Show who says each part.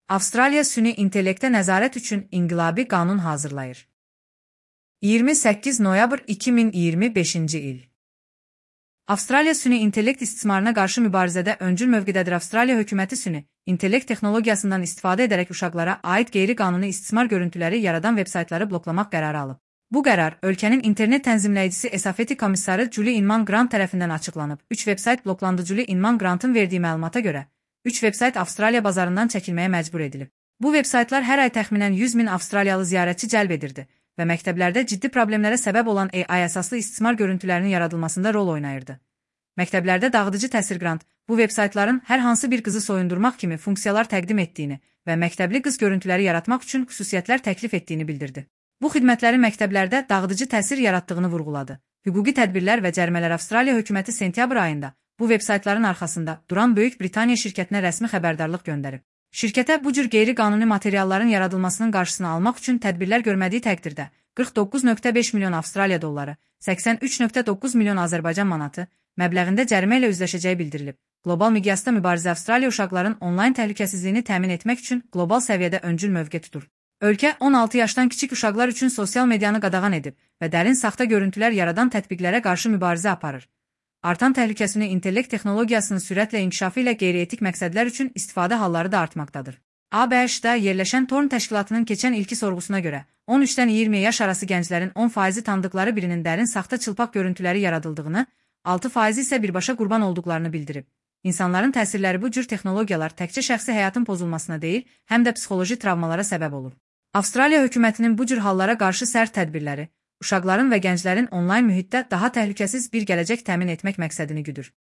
Speaker 1: Avstraliya süni intellektə nəzarət üçün inqilabi qanun hazırlayır. 28 noyabr 2025-ci il. Avstraliya süni intellekt istismarına qarşı mübarizədə öncül mövqedədir. Avstraliya hökuməti süni intellekt texnologiyasından istifadə edərək uşaqlara aid qeyri-qanuni istismar görüntüləri yaradan vebsaytları bloklamaq qərarı alıb. Bu qərar ölkənin internet tənzimləyicisi Esafeti komissarı Julie Inman Grant tərəfindən açıqlanıb. 3 vebsayt bloklandı. Julie Inman Grantın verdiyi məlumata görə 3 vebsayt Avstraliya bazarından çəkilməyə məcbur edilib. Bu vebsaytlar hər ay təxminən 100 min avstraliyalı ziyarətçi cəlb edirdi və məktəblərdə ciddi problemlərə səbəb olan AI əsaslı istismar görüntülərinin yaradılmasında rol oynayırdı. Məktəblərdə dağıdıcı təsir Grant bu vebsaytların hər hansı bir qızı soyundurmaq kimi funksiyalar təqdim etdiyini və məktəbli qız görüntüləri yaratmaq üçün xüsusiyyətlər təklif etdiyini bildirdi. Bu xidmətlərin məktəblərdə dağıdıcı təsir yaratdığını vurğuladı. Hüquqi tədbirlər və cərimələr Avstraliya hökuməti sentyabr ayında bu vebsaytların arxasında duran Böyük Britaniya şirkətinə rəsmi xəbərdarlıq göndərib. Şirkətə bu cür qeyri-qanuni materialların yaradılmasının qarşısını almaq üçün tədbirlər görmədiyi təqdirdə 49,5 milyon Avstraliya dolları, 83,9 milyon Azərbaycan manatı məbləğində cərimə ilə üzləşəcəyi bildirilib. Qlobal miqyasda mübarizə Avstraliya uşaqların onlayn təhlükəsizliyini təmin etmək üçün qlobal səviyyədə öncül mövqe tutur. Ölkə 16 yaşdan kiçik uşaqlar üçün sosial medianı qadağan edib və dərin saxta görüntülər yaradan tətbiqlərə qarşı mübarizə aparır. Artan təhlükəsini intellekt texnologiyasının sürətlə inkişafı ilə qeyri-etik məqsədlər üçün istifadə halları da artmaqdadır. ABŞ-da yerləşən Torn təşkilatının keçən ilki sorğusuna görə 13-dən 20 yaş arası gənclərin 10% tanıdıqları birinin dərin saxta çılpaq görüntüləri yaradıldığını, 6% isə birbaşa qurban olduqlarını bildirib. İnsanların təsirləri bu cür texnologiyalar təkcə şəxsi həyatın pozulmasına deyil, həm də psixoloji travmalara səbəb olur. Avstraliya hökumətinin bu cür hallara qarşı sərt tədbirləri uşaqların və gənclərin onlayn mühitdə daha təhlükəsiz bir gələcək təmin etmək məqsədini güdür.